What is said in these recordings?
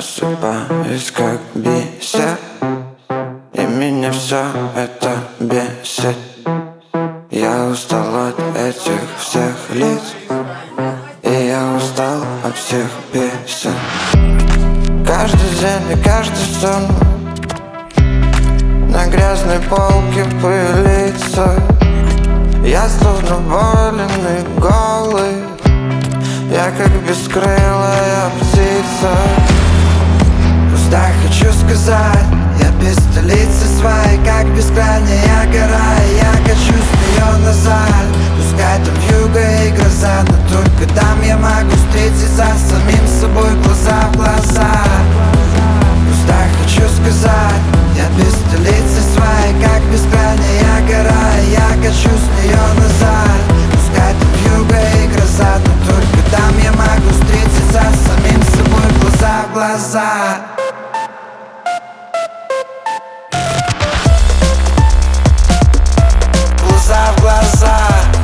просыпаюсь как бисер, и меня все это бесит. Я устал от этих всех лиц, и я устал от всех песен. Каждый день и каждый сон на грязной полке пылится. Я словно болен и голый, я как бескрылая птица. Просто хочу сказать, я без столицы своей, как бескрайняя гора. Я качусь с нее назад, пускай там вьюга и гроза, но только там я могу встретиться с самим собой глаза в глаза. Просто хочу сказать, я без столицы своей, как бескрайняя гора. Я качусь с нее назад, пускай там вьюга и гроза, но только там я могу встретиться с самим собой глаза в глаза. Глаза в глаза.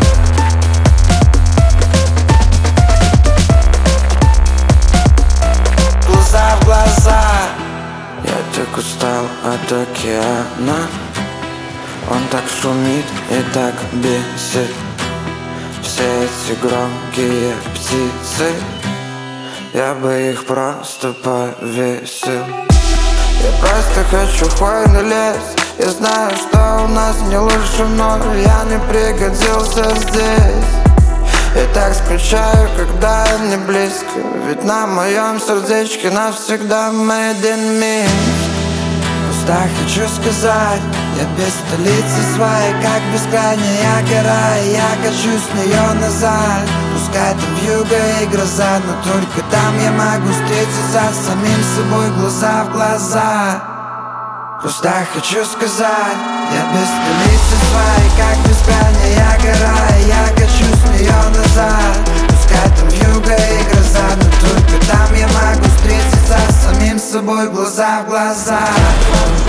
Глаза в глаза. Я так устал от океана, он так шумит и так бесит. Все эти громкие птицы, я бы их просто повесил. Я просто хочу хвойный лес. Я знаю, что у нас не лучше, но я не пригодился здесь. Я так скучаю, когда не близко, ведь на моем сердечке навсегда made in me. Просто хочу сказать, я без столицы своей, как бескрайняя гора. Я качусь с нее назад, пускай там вьюга и гроза, но только там я могу встретиться с самим собой глаза в глаза. Просто хочу сказать, я без столицы своей, как бескрайняя гора. Я качусь с нее назад, пускай там вьюга и гроза, но только там я могу встретиться с самим собой глаза в глаза.